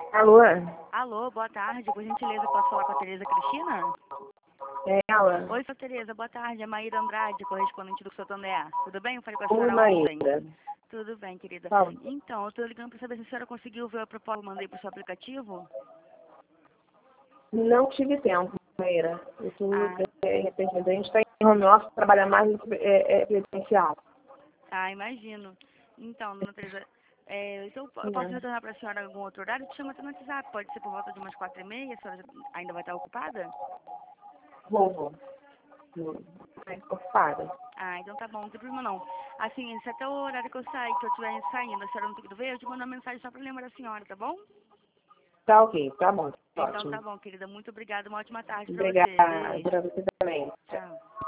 Alô? Alô, boa tarde. Por gentileza, posso falar com a Tereza Cristina? É ela? Oi, sou Tereza. Boa tarde. É Maíra Andrade, correspondente do Santander. Tudo bem? Eu falei com a Oi, senhora ontem. Maíra. Tudo bem, querida. Fala. Então, eu tô ligando para saber se a senhora conseguiu ver a proposta que eu mandei pro seu aplicativo. Não tive tempo, Maíra. Isso Ah, representa. A gente está em home office, trabalha mais do que presencial. imagino. Então, dona Tereza, então eu posso Né? retornar para a senhora em algum outro horário? Te chamo até no WhatsApp. Pode ser por volta de umas 4h30. A senhora ainda vai estar ocupada? Vou. Estou ocupada. Ah, então tá bom, não tem problema não. Assim, se até o horário que eu sair, que eu estiver saindo, a senhora não tem que ver, eu te mando uma mensagem só pra lembrar a senhora, tá bom? Tá ok, tá bom. Então tá Ótimo. bom, querida. Muito obrigada. Uma ótima tarde pra Obrigada você. Beijo. para você também. Tchau.